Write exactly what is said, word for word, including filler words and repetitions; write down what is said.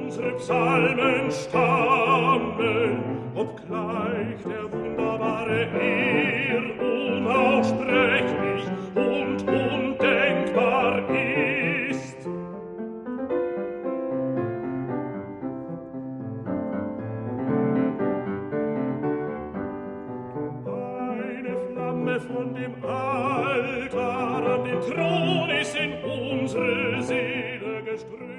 unsere Psalmen stammen, obgleich der wunderbare Ehr unaussprechlich und undenkbar ist. Eine Flamme von dem Altar an den Thron ist in unsere Seele geströmt.